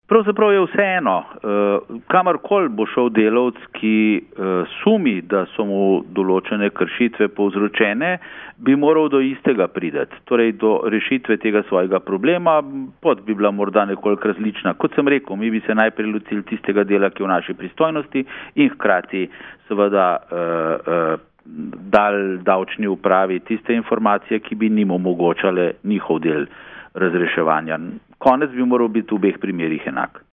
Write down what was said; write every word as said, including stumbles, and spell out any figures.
Pravzaprav je vseeno, kamorkoli bo šel delavec, ki sumi, da so mu določene kršitve povzročene, bi moral do istega prideti, torej do rešitve tega svojega problema, pot bi bila morda nekoliko različna. Kot sem rekel, mi bi se najprej lotili tistega dela, ki je v naši pristojnosti in hkrati seveda dal davčni upravi tiste informacije, ki bi njim omogočale njihov del razreševanja. Konec bi moral biti v obeh primerih enak.